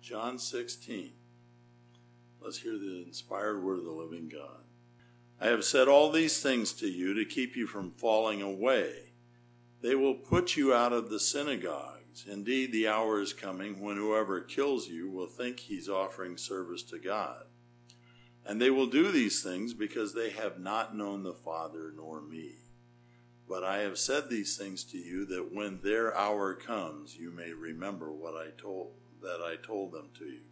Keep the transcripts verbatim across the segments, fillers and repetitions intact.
John sixteen. Let's hear the inspired word of the living God. I have said all these things to you to keep you from falling away. They will put you out of the synagogues. Indeed, the hour is coming when whoever kills you will think he's offering service to God. And they will do these things because they have not known the Father nor me. But I have said these things to you that when their hour comes, you may remember what I told that I told them to you.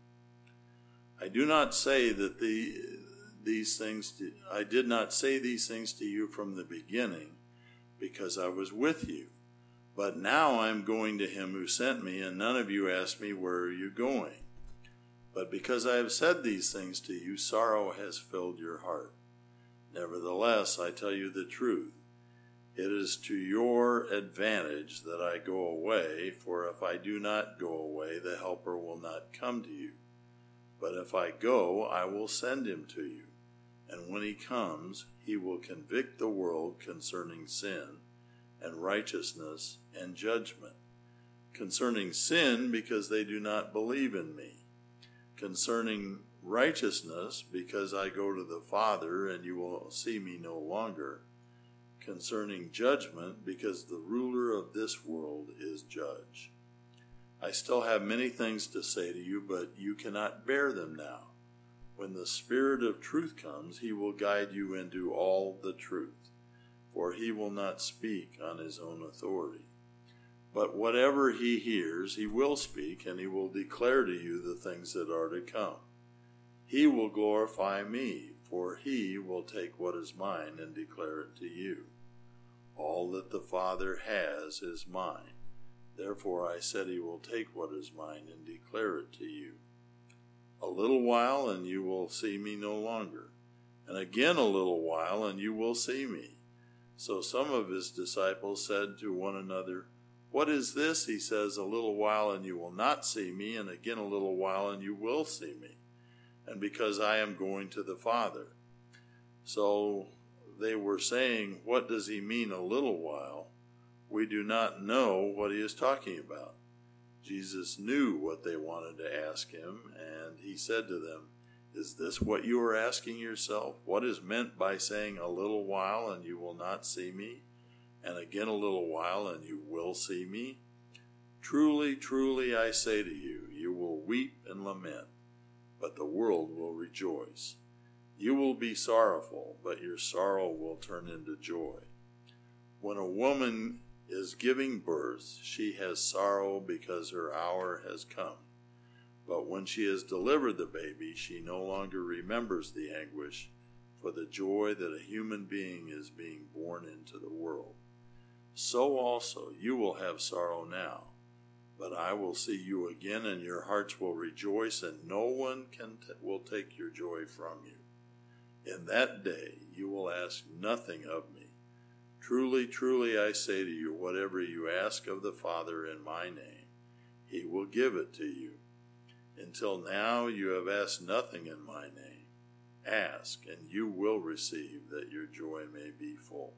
I do not say that the these things to, I did not say these things to you from the beginning because I was with you. But now I am going to him who sent me, and none of you asked me, where are you going? But because I have said these things to you, sorrow has filled your heart. Nevertheless, I tell you the truth. It is to your advantage that I go away, for if I do not go away, the Helper will not come to you. But if I go, I will send him to you. And when he comes, he will convict the world concerning sin and righteousness and judgment. Concerning sin, because they do not believe in me. Concerning righteousness, because I go to the Father, and you will see me no longer. Concerning judgment, because the ruler of this world is judge. I still have many things to say to you, but you cannot bear them now. When the Spirit of truth comes, he will guide you into all the truth, for he will not speak on his own authority. But whatever he hears, he will speak, and he will declare to you the things that are to come. He will glorify me, for he will take what is mine and declare it to you. All that the Father has is mine. Therefore I said he will take what is mine and declare it to you. A little while, and you will see me no longer. And again a little while, and you will see me. So some of his disciples said to one another, What is this? He says, A little while, and you will not see me, and again a little while, and you will see me. And because I am going to the Father. So they were saying, What does he mean a little while? We do not know what he is talking about. Jesus knew what they wanted to ask him, and he said to them, Is this what you are asking yourself? What is meant by saying a little while and you will not see me, and again a little while and you will see me? Truly, truly, I say to you, you will weep and lament, but the world will rejoice. You will be sorrowful, but your sorrow will turn into joy. When a woman is giving birth, she has sorrow because her hour has come. But when she has delivered the baby, she no longer remembers the anguish for the joy that a human being is being born into the world. So also you will have sorrow now, but I will see you again, and your hearts will rejoice, and no one can t- will take your joy from you. In that day you will ask nothing of me. Truly, truly, I say to you, whatever you ask of the Father in my name, he will give it to you. Until now you have asked nothing in my name. Ask, and you will receive, that your joy may be full.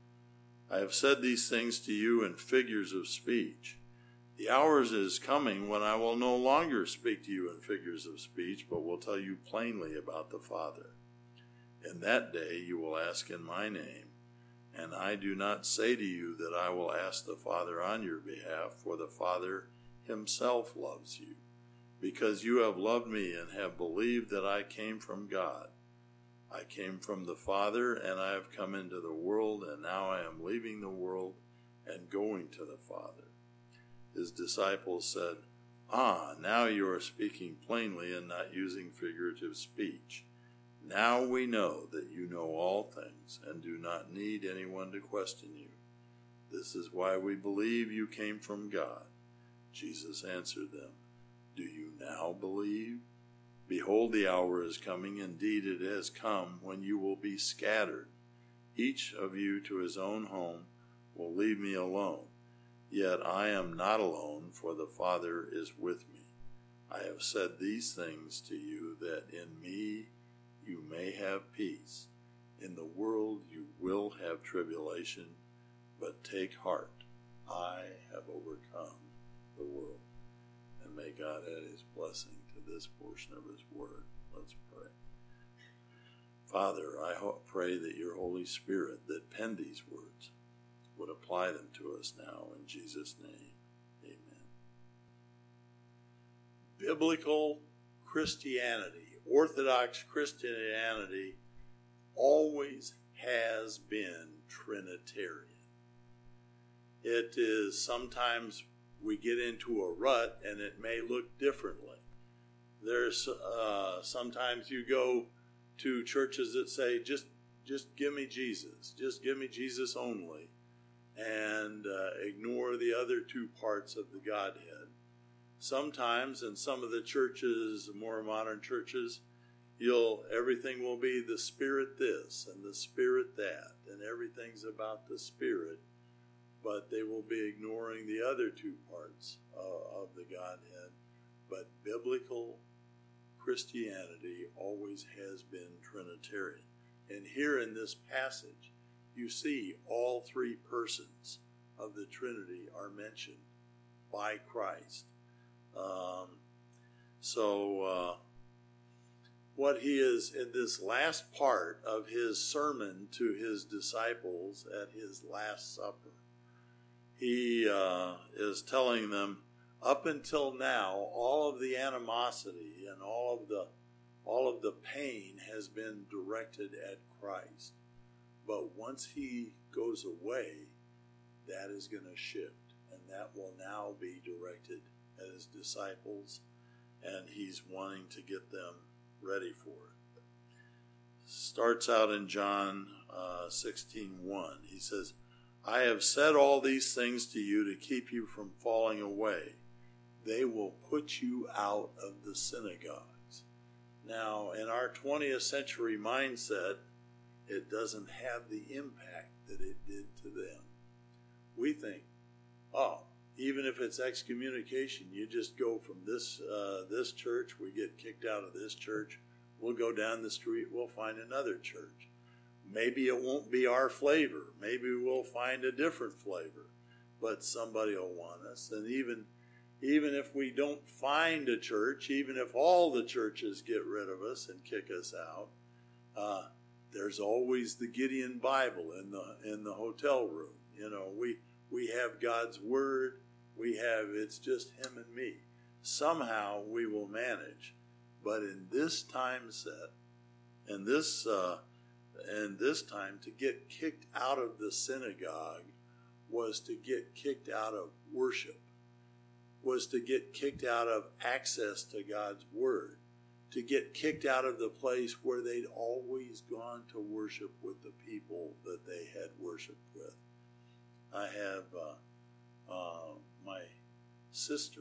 I have said these things to you in figures of speech. The hour is coming when I will no longer speak to you in figures of speech, but will tell you plainly about the Father. In that day you will ask in my name. And I do not say to you that I will ask the Father on your behalf, for the Father himself loves you, because you have loved me and have believed that I came from God. I came from the Father, and I have come into the world, and now I am leaving the world and going to the Father. His disciples said, Ah, now you are speaking plainly and not using figurative speech. Now we know that you know all things and do not need anyone to question you. This is why we believe you came from God. Jesus answered them, Do you now believe? Behold, the hour is coming, indeed it has come, when you will be scattered. Each of you to his own home will leave me alone. Yet I am not alone, for the Father is with me. I have said these things to you, that in me you may have peace. In the world you will have tribulation, but take heart. I have overcome the world. And and may God add his blessing to this portion of his word. Let's pray. Father, I ho- pray that your Holy Spirit that penned these words would apply them to us now in Jesus' name. Amen. Biblical Christianity, Orthodox Christianity, always has been Trinitarian. It is sometimes we get into a rut and it may look differently. There's uh, sometimes you go to churches that say, just just give me Jesus, just give me Jesus only, and uh, ignore the other two parts of the Godhead. Sometimes in some of the churches, more modern churches, you'll everything will be the Spirit this and the Spirit that, and everything's about the Spirit, but they will be ignoring the other two parts uh, of the Godhead. But biblical Christianity always has been Trinitarian. And here in this passage, you see all three persons of the Trinity are mentioned by Christ. Um, so uh, what he is in this last part of his sermon to his disciples at his Last Supper, he uh, is telling them, up until now, all of the animosity and all of the all of the pain has been directed at Christ. But once he goes away, that is going to shift, and that will now be directed at his disciples, and he's wanting to get them ready for it. Starts out in John uh, sixteen one. He says, I have said all these things to you to keep you from falling away. They will put you out of the synagogues. Now, in our twentieth century mindset, it doesn't have the impact that it did to them. We think, oh, even if it's excommunication, you just go from this uh, this church, we get kicked out of this church, we'll go down the street, we'll find another church. Maybe it won't be our flavor. Maybe we'll find a different flavor, but somebody will want us. And even Even if we don't find a church, even if all the churches get rid of us and kick us out, uh, there's always the Gideon Bible in the in the hotel room. You know, we we have God's Word. We have, it's just him and me. Somehow we will manage. But in this time set, and this uh, and this time, to get kicked out of the synagogue was to get kicked out of worship. Was to get kicked out of access to God's Word, to get kicked out of the place where they'd always gone to worship with the people that they had worshiped with. I have uh, uh, my sister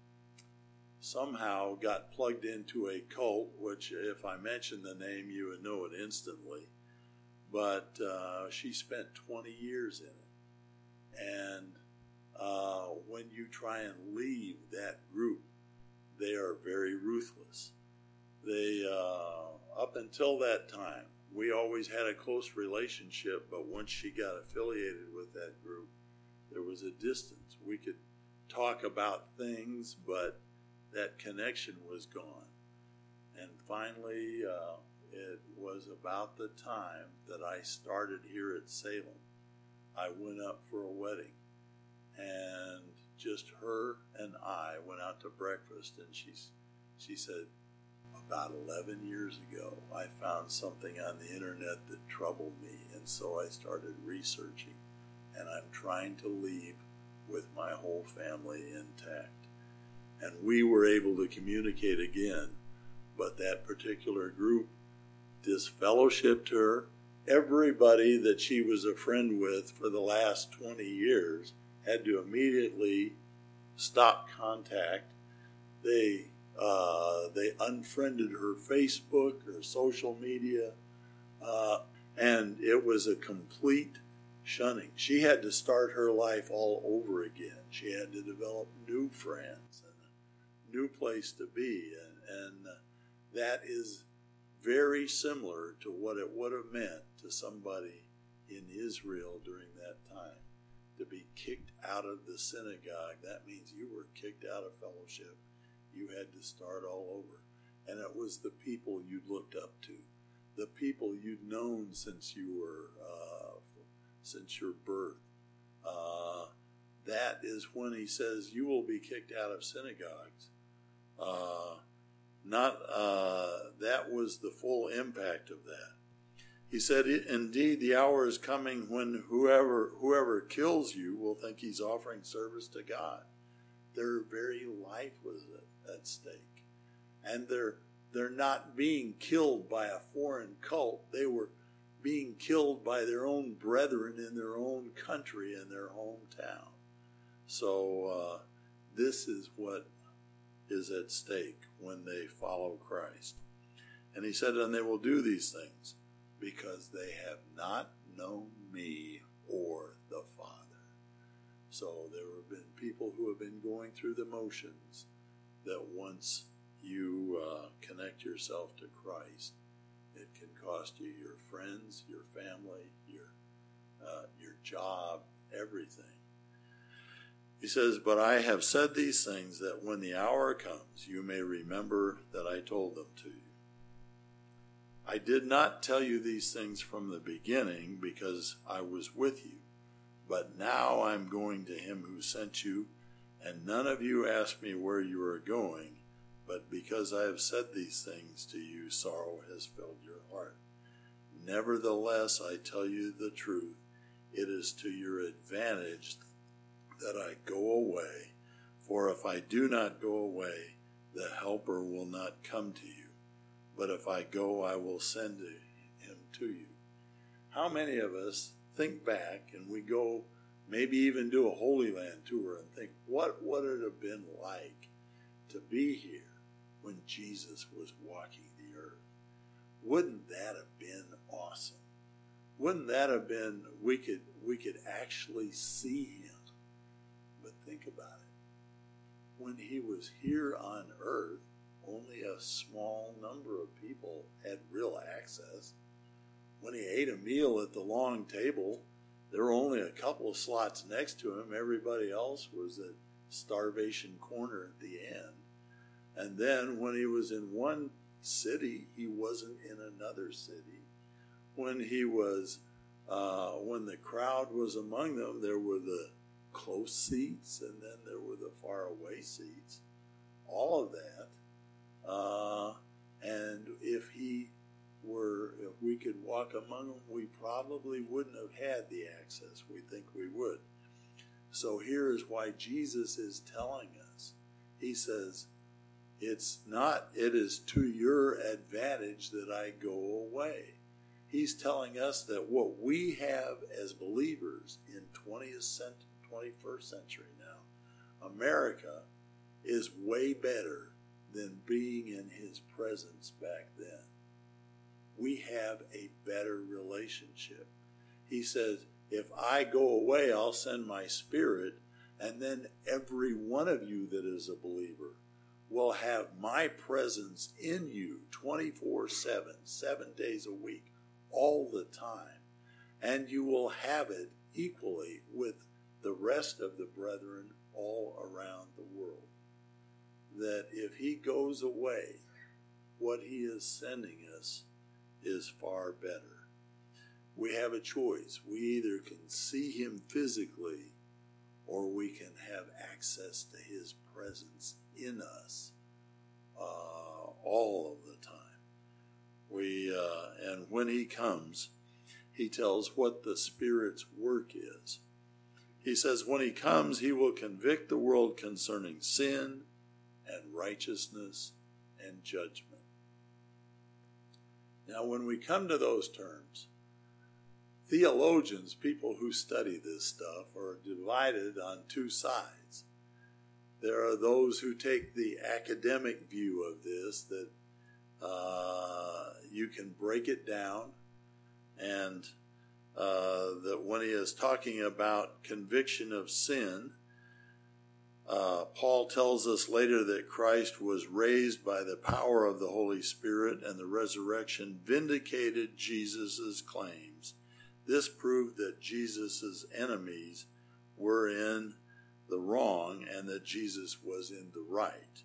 somehow got plugged into a cult, which if I mentioned the name, you would know it instantly. But uh, she spent twenty years in it. And Uh, when you try and leave that group, they are very ruthless. They, uh, up until that time, we always had a close relationship, but once she got affiliated with that group, there was a distance. We could talk about things, but that connection was gone. And finally, uh, it was about the time that I started here at Salem. I went up for a wedding. And just her and I went out to breakfast, and she's, she said, about eleven years ago, I found something on the internet that troubled me, and so I started researching, and I'm trying to leave with my whole family intact. And we were able to communicate again, but that particular group disfellowshipped her. Everybody that she was a friend with for the last twenty years had to immediately stop contact. They uh, they unfriended her Facebook or social media, uh, and it was a complete shunning. She had to start her life all over again. She had to develop new friends and a new place to be, and, and uh, that is very similar to what it would have meant to somebody in Israel during that time. To be kicked out of the synagogue, that means you were kicked out of fellowship. You had to start all over. And it was the people you'd looked up to, the people you'd known since you were, uh, since your birth. Uh, that is when he says you will be kicked out of synagogues. Uh, not uh, that was the full impact of that. He said, indeed, the hour is coming when whoever whoever kills you will think he's offering service to God. Their very life was at, at stake. And they're, they're not being killed by a foreign cult. They were being killed by their own brethren in their own country, in their hometown. So uh, this is what is at stake when they follow Christ. And he said, and they will do these things because they have not known me or the Father. So there have been people who have been going through the motions that once you uh, connect yourself to Christ, it can cost you your friends, your family, your uh, your job, everything. He says, but I have said these things that when the hour comes, you may remember that I told them to you. I did not tell you these things from the beginning because I was with you. But now I'm going to him who sent you, and none of you asked me where you are going, but because I have said these things to you, sorrow has filled your heart. Nevertheless, I tell you the truth, it is to your advantage that I go away, for if I do not go away, the Helper will not come to you. But if I go, I will send him to you. How many of us think back and we go maybe even do a Holy Land tour and think, what would it have been like to be here when Jesus was walking the earth? Wouldn't that have been awesome? Wouldn't that have been, we could, we could actually see him? But think about it. When he was here on earth, only a small number of people had real access. When he ate a meal at the long table, there were only a couple of slots next to him. Everybody else was at starvation corner at the end. And then when he was in one city, he wasn't in another city. When he was, uh, when the crowd was among them, there were the close seats and then there were the far away seats. All of that. Uh, and if he were, if we could walk among them, we probably wouldn't have had the access we think we would. So here is why Jesus is telling us. He says, it's not, it is to your advantage that I go away. He's telling us that what we have as believers in twentieth century, twenty-first century now, America, is way better than being in his presence back then. We have a better relationship. He says, if I go away, I'll send my Spirit, and then every one of you that is a believer will have my presence in you twenty-four seven, seven days a week, all the time. And you will have it equally with the rest of the brethren all around the world. That if he goes away, what he is sending us is far better. We have a choice. We either can see him physically or we can have access to his presence in us uh, all of the time. We uh, and when he comes, he tells what the Spirit's work is. He says when he comes, he will convict the world concerning sin and righteousness and judgment. Now, when we come to those terms, theologians, people who study this stuff, are divided on two sides. There are those who take the academic view of this, that uh, you can break it down, and uh, that when he is talking about conviction of sin, Uh, Paul tells us later that Christ was raised by the power of the Holy Spirit, and the resurrection vindicated Jesus' claims. This proved that Jesus' enemies were in the wrong and that Jesus was in the right.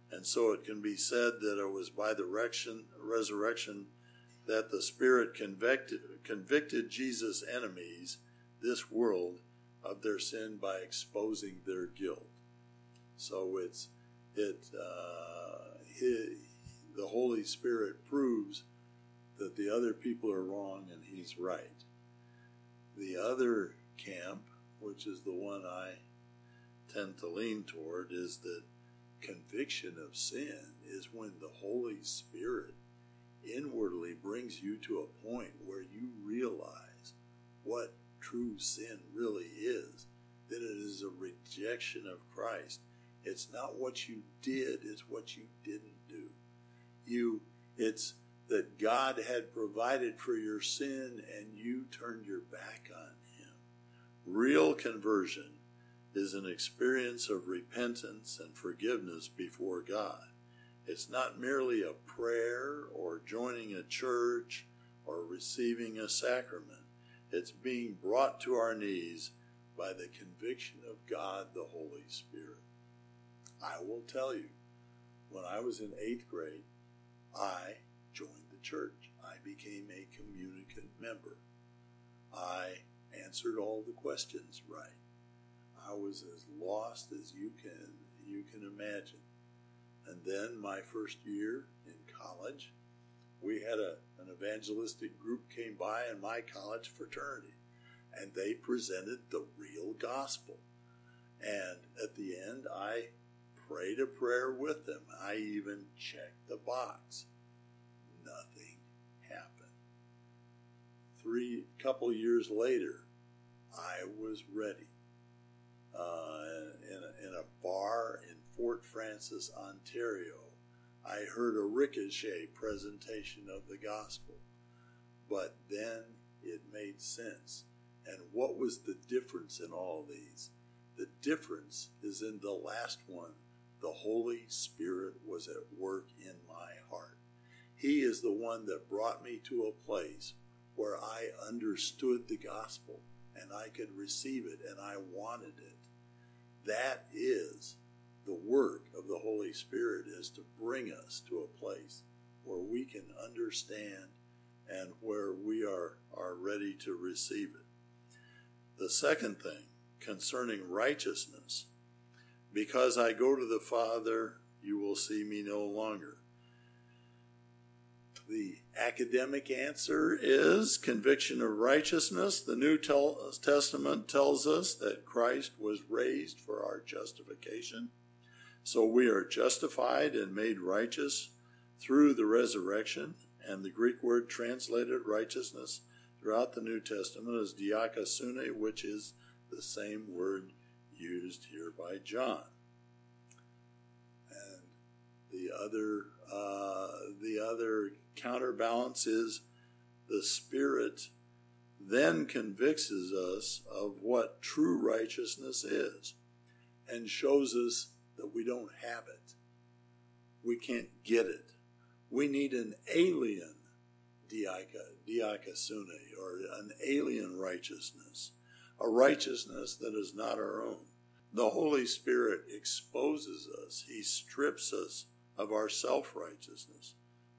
And so it can be said that it was by the resurrection, resurrection that the Spirit convicted, convicted Jesus' enemies, this world, of their sin by exposing their guilt. So it's it uh, he, the Holy Spirit proves that the other people are wrong and he's right. The other camp, which is the one I tend to lean toward, is that conviction of sin is when the Holy Spirit inwardly brings you to a point where you realize what true sin really is, that it is a rejection of Christ. It's not what you did, it's what you didn't do. You, it's that God had provided for your sin and you turned your back on him. Real conversion is an experience of repentance and forgiveness before God. It's not merely a prayer or joining a church or receiving a sacrament. It's being brought to our knees by the conviction of God, the Holy Spirit. I will tell you, when I was in eighth grade, I joined the church. I became a communicant member. I answered all the questions right. I was as lost as you can you can imagine. And then my first year in college, we had a, an evangelistic group came by in my college fraternity, and they presented the real gospel. And at the end, I prayed a prayer with them. I even checked the box. Nothing happened. Three couple years later, I was ready. Uh, in, a, in a bar in Fort Francis, Ontario, I heard a ricochet presentation of the gospel. But then it made sense. And what was the difference in all these? The difference is in the last one. The Holy Spirit was at work in my heart. He is the one that brought me to a place where I understood the gospel and I could receive it and I wanted it. That is the work of the Holy Spirit, is to bring us to a place where we can understand and where we are, are ready to receive it. The second thing concerning righteousness, because I go to the Father, you will see me no longer. The academic answer is conviction of righteousness. The New Testament tells us that Christ was raised for our justification. So we are justified and made righteous through the resurrection. And the Greek word translated righteousness throughout the New Testament is dikaiosune, which is the same word used here by John. And the other, uh, the other counterbalance is the Spirit then convicts us of what true righteousness is and shows us that we don't have it. We can't get it. We need an alien dikaiosune, or an alien righteousness, a righteousness that is not our own. The Holy Spirit exposes us. He strips us of our self-righteousness.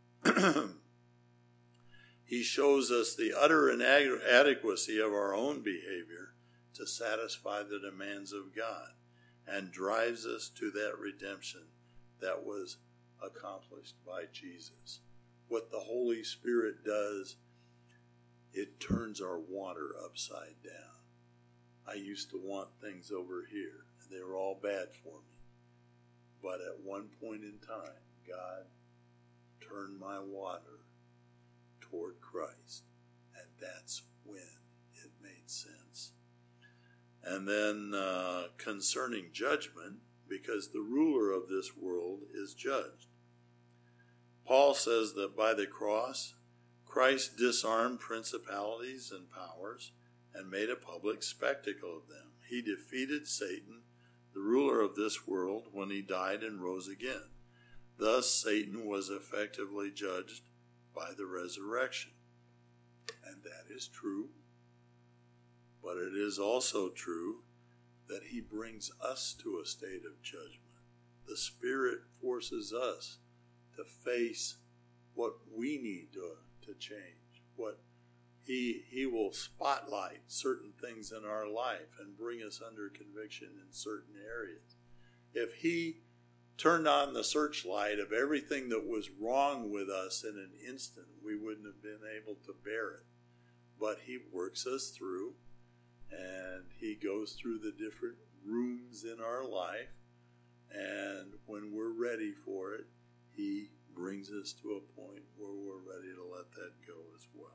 He shows us the utter inadequacy of our own behavior to satisfy the demands of God, and drives us to that redemption that was accomplished by Jesus. What the Holy Spirit does, it turns our water upside down. I used to want things over here, and they were all bad for me. But at one point in time, God turned my water toward Christ, and that's when it made sense. And then uh, concerning judgment, because the ruler of this world is judged. Paul says that by the cross, Christ disarmed principalities and powers and made a public spectacle of them. He defeated Satan, the ruler of this world, when he died and rose again. Thus, Satan was effectively judged by the resurrection. And that is true. But it is also true that he brings us to a state of judgment. the Spirit forces us to face what we need to, to change. What he, he will spotlight certain things in our life and bring us under conviction in certain areas. If he turned on the searchlight of everything that was wrong with us in an instant, we wouldn't have been able to bear it. But he works us through, and he goes through the different rooms in our life, and when we're ready for it, he brings us to a point where we're ready to let that go as well.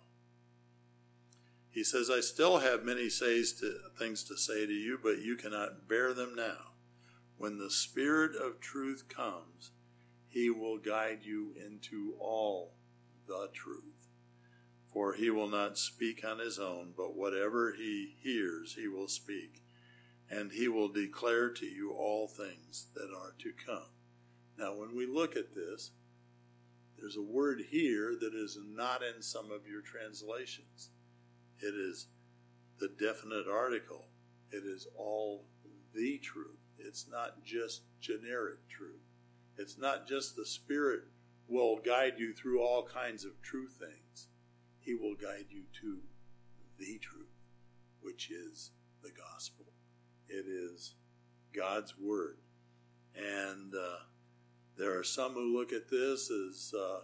He says, I still have many says to, things to say to you, but you cannot bear them now. When the Spirit of truth comes, he will guide you into all the truth. For he will not speak on his own, but whatever he hears, he will speak. And he will declare to you all things that are to come. Now, when we look at this, there's a word here that is not in some of your translations. It is the definite article. It is all the truth. It's not just generic truth. It's not just the Spirit will guide you through all kinds of true things. He will guide you to the truth, which is the gospel. It is God's word. And uh, there are some who look at this as uh,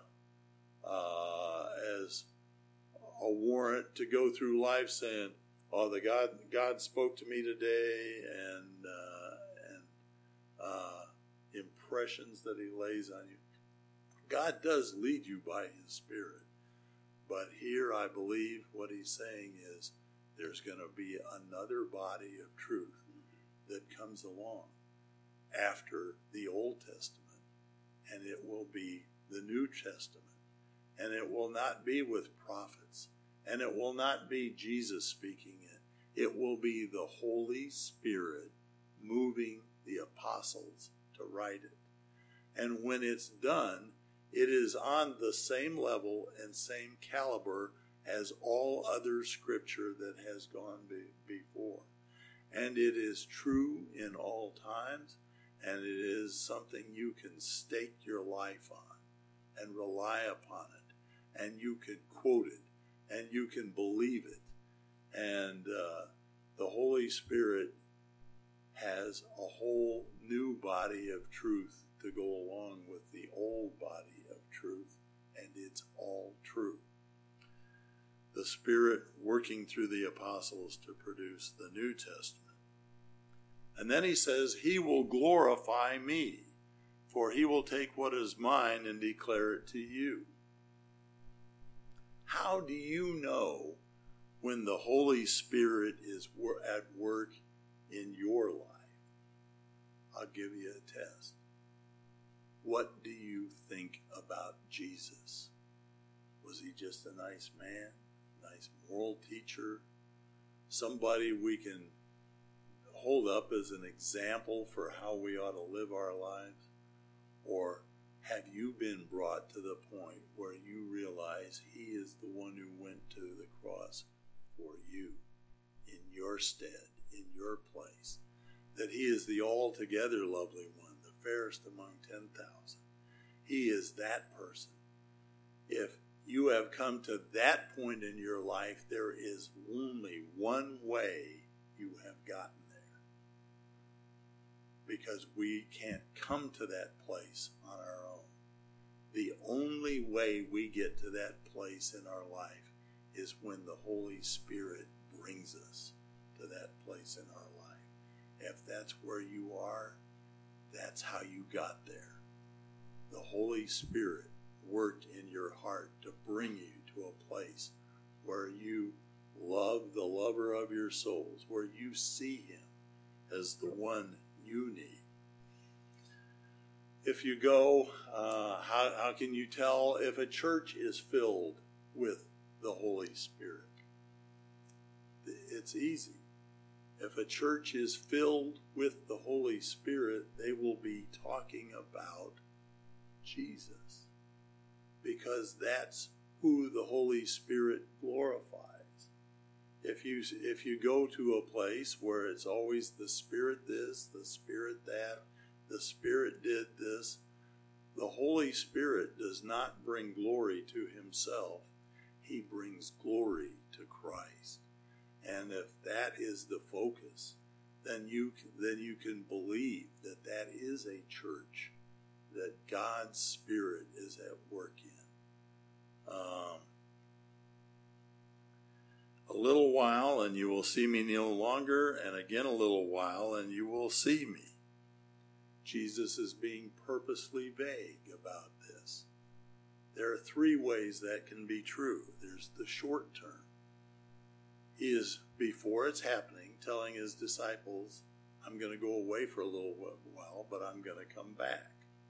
uh, as a warrant to go through life saying, "Oh, the God God spoke to me today," and uh, and uh, impressions that He lays on you. God does lead you by His Spirit, but here I believe what He's saying is there's going to be another body of truth that comes along after the Old Testament, and it will be the New Testament, and it will not be with prophets, and it will not be Jesus speaking it. It will be the Holy Spirit moving the apostles to write it. And when it's done, it is on the same level and same caliber as all other scripture that has gone be- before. And it is true in all times, and it is something you can stake your life on and rely upon it, and you can quote it, and you can believe it. And uh, the Holy Spirit has a whole new body of truth to go along with the old body of truth, and it's all true. The Spirit working through the apostles to produce the New Testament. And then he says, he will glorify me, for he will take what is mine and declare it to you. How do you know when the Holy Spirit is at work in your life? I'll give you a test. What do you think about Jesus? Was he just a nice man, nice moral teacher, somebody we can hold up as an example for how we ought to live our lives? Or have you been brought to the point where you realize he is the one who went to the cross for you, in your stead, in your place? That he is the altogether lovely one, the fairest among ten thousand. He is that person. If you have come to that point in your life, there is only one way you have gotten there. Because we can't come to that place on our own. The only way we get to that place in our life is when the Holy Spirit brings us to that place in our life. If that's where you are, that's how you got there. The Holy Spirit worked in your heart to bring you to a place where you love the lover of your souls, where you see him as the one you need. If you go, uh, how, how can you tell if a church is filled with the Holy Spirit? It's easy. If a church is filled with the Holy Spirit, they will be talking about Jesus, because that's who the Holy Spirit glorifies. If you if you go to a place where it's always the Spirit this, the Spirit that, The Spirit did this. The Holy Spirit does not bring glory to himself. He brings glory to Christ. And if that is the focus, then you then you can believe that that is a church that God's Spirit is at work in. Um, a little while, and you will see me no longer, and again a little while, and you will see me. Jesus is being purposely vague about this. There are three ways that can be true. There's the short term. He is, before it's happening, telling his disciples, I'm going to go away for a little while, but I'm going to come back.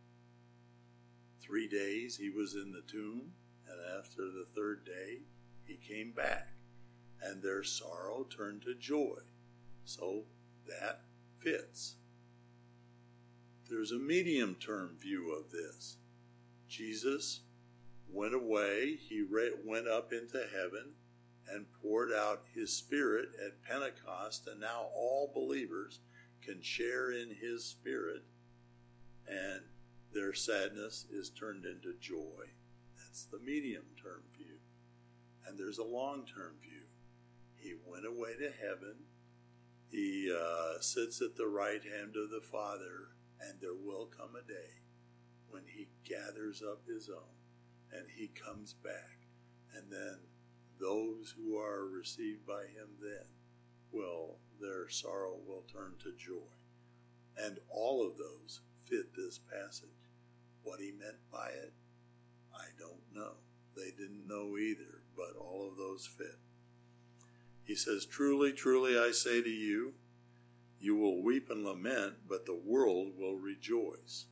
Three days he was in the tomb, and after the third day, he came back. And their sorrow turned to joy. So that fits. There's a medium-term view of this. Jesus went away, he went up into heaven and poured out his Spirit at Pentecost, and now all believers can share in his Spirit, and their sadness is turned into joy. That's the medium-term view. And there's a long-term view. He went away to heaven. He uh, sits at the right hand of the Father, and there will come a day when he gathers up his own and he comes back. And then those who are received by him then will, their sorrow will turn to joy. And all of those fit this passage. What he meant by it, I don't know. They didn't know either, but all of those fit. He says, truly, truly, I say to you, you will weep and lament, but the world will rejoice.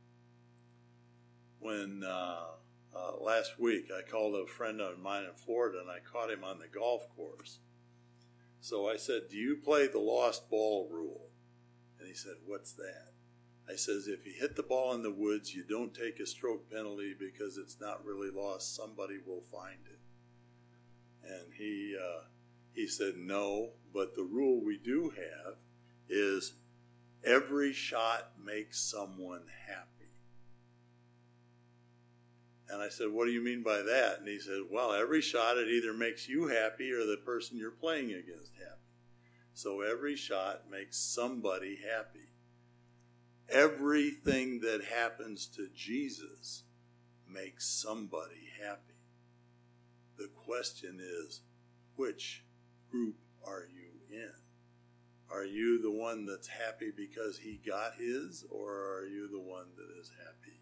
When uh, uh, last week I called a friend of mine in Florida, and I caught him on the golf course. So I said, do you play the lost ball rule? And he said, what's that? I says, if you hit the ball in the woods, you don't take a stroke penalty because it's not really lost. Somebody will find it. And he... Uh, He said, no, but the rule we do have is every shot makes someone happy. And I said, what do you mean by that? And he said, well, every shot, it either makes you happy or the person you're playing against happy. So every shot makes somebody happy. Everything that happens to Jesus makes somebody happy. The question is, which group are you in? Are you the one that's happy because he got his, or are you the one that is happy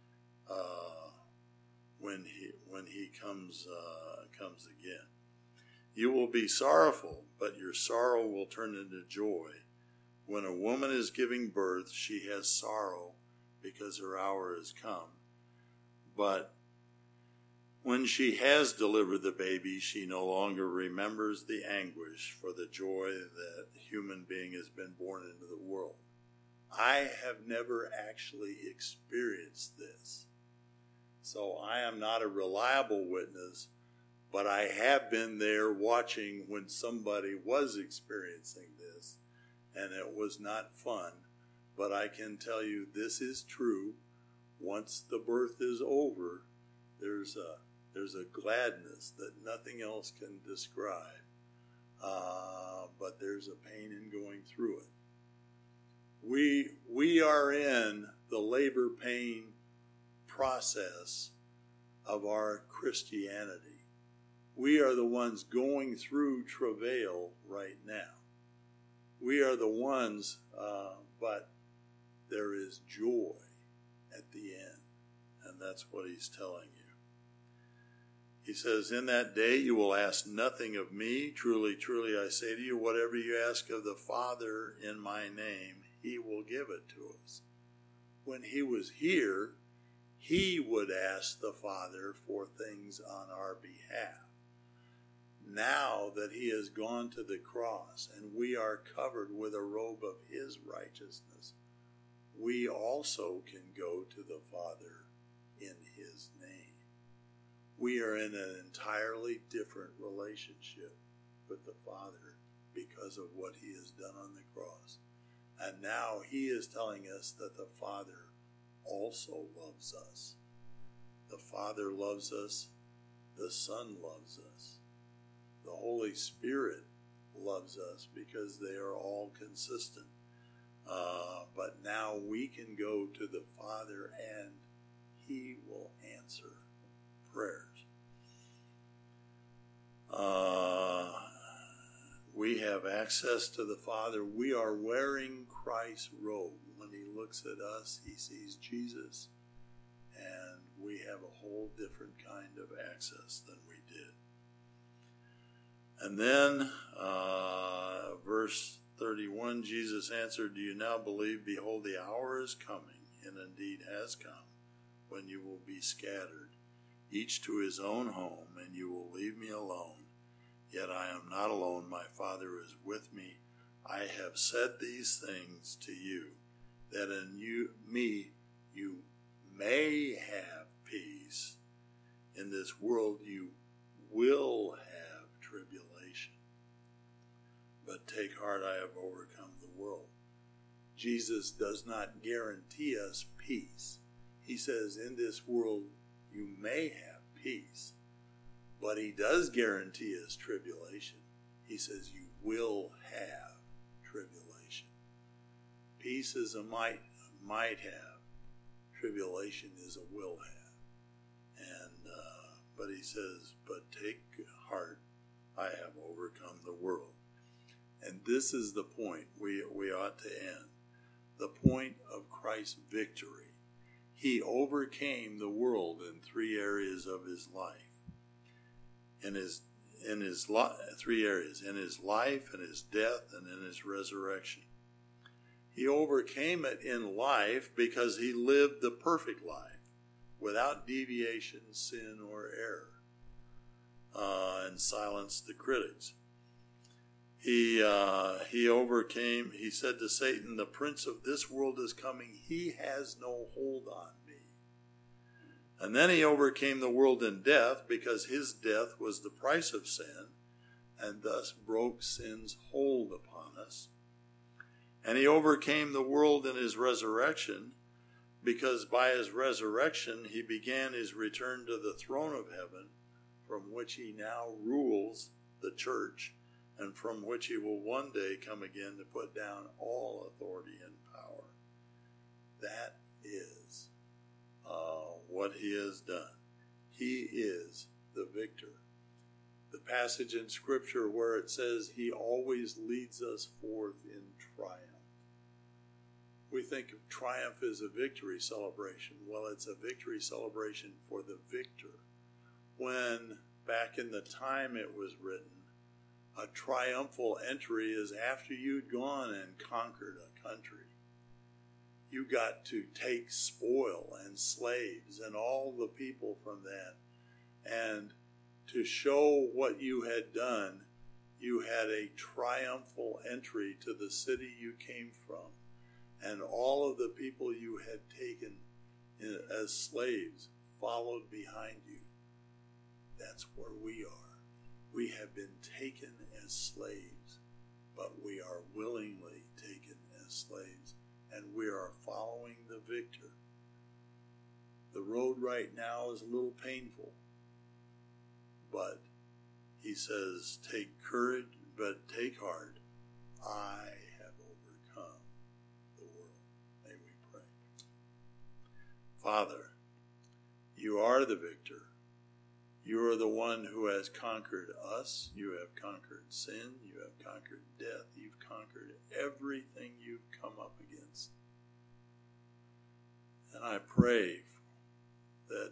uh, when he when he comes uh, comes again? You will be sorrowful, but your sorrow will turn into joy. When a woman is giving birth, she has sorrow because her hour has come. But when she has delivered the baby, she no longer remembers the anguish for the joy that a human being has been born into the world. I have never actually experienced this. So I am not a reliable witness, but I have been there watching when somebody was experiencing this, and it was not fun. But I can tell you this is true. Once the birth is over, there's a There's a gladness that nothing else can describe, uh, but there's a pain in going through it. We, we are in the labor pain process of our Christianity. We are the ones going through travail right now. We are the ones, uh, but there is joy at the end, and that's what he's telling you. He says, in that day you will ask nothing of me. Truly, truly, I say to you, whatever you ask of the Father in my name, he will give it to us. When he was here, he would ask the Father for things on our behalf. Now that he has gone to the cross and we are covered with a robe of his righteousness, we also can go to the Father in his name. We are in an entirely different relationship with the Father because of what he has done on the cross. And now he is telling us that the Father also loves us. The Father loves us. The Son loves us. The Holy Spirit loves us because they are all consistent. Uh, but now we can go to the Father and he will answer prayers. Uh, we have access to the Father. We are wearing Christ's robe. When he looks at us, he sees Jesus. And we have a whole different kind of access than we did. And then, uh, verse thirty-one, Jesus answered, "Do you now believe? Behold, the hour is coming, and indeed has come, when you will be scattered, each to his own home, and you will leave me alone. Yet I am not alone. My Father is with me. I have said these things to you, that in you, me you may have peace. In this world you will have tribulation. But take heart, I have overcome the world." Jesus does not guarantee us peace. He says, in this world you may have peace. But he does guarantee us tribulation. He says you will have tribulation. Peace is a might, might have. Tribulation is a will have. And uh, but he says, but take heart, I have overcome the world. And this is the point we, we ought to end. The point of Christ's victory. He overcame the world in three areas of his life. In his in his li- three areas, in his life, in his death, and in his resurrection. He overcame it in life because he lived the perfect life, without deviation, sin, or error, uh, and silenced the critics. He uh, he overcame, he said to Satan, "The prince of this world is coming. He has no hold on me." And then he overcame the world in death because his death was the price of sin and thus broke sin's hold upon us. And he overcame the world in his resurrection because by his resurrection he began his return to the throne of heaven, from which he now rules the church and from which he will one day come again to put down all authority and power. That is Uh, what he has done. He is the victor. The passage in Scripture where it says he always leads us forth in triumph. We think of triumph as a victory celebration. Well, it's a victory celebration for the victor. When, back in the time it was written, a triumphal entry is after you'd gone and conquered a country. You got to take spoil and slaves and all the people from that. And to show what you had done, you had a triumphal entry to the city you came from. And all of the people you had taken as slaves followed behind you. That's where we are. We have been taken as slaves, but we are willingly taken as slaves. And we are following the victor. The road right now is a little painful. But he says, take courage, but take heart. I have overcome the world. May we pray. Father, you are the victor. You are the one who has conquered us. You have conquered sin. You have conquered death. You've conquered everything you've come up against. And I pray that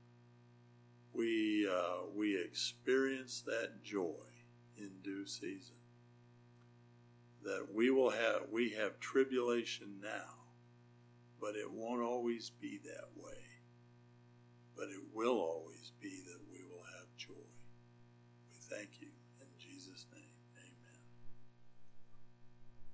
we uh, we experience that joy in due season. That we will have we have tribulation now, but it won't always be that way. But it will always be